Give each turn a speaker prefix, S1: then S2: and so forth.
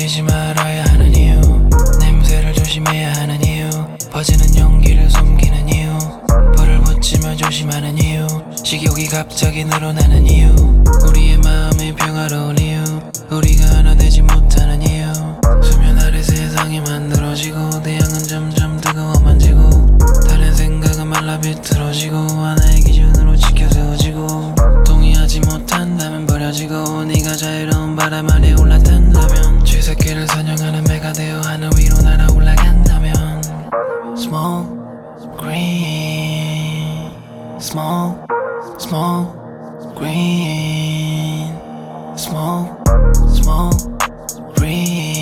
S1: 느끼지 말아야 하는 이유, 냄새를 조심해야 하는 이유, 퍼지는 용기를 숨기는 이유, 불을 붙이며 조심하는 이유, 식욕이 갑자기 늘어나는 이유, 우리의 마음이 평화로운 이유, 우리가 하나 되지 못하는 이유, 수면 아래 세상이 만들어지고 태양은 점점 뜨거워만지고 다른 생각은 말라 비틀어지고 하나의 기준으로 지켜 세워지고 동의하지 못한다면 버려지고 네가 자유로운 바람 아래 올라탄다면 쥐새끼를 사냥하는 매가 되어 하늘 위로 날아 올라간다면 Smoke green, smoke, smoke green, smoke, smoke green.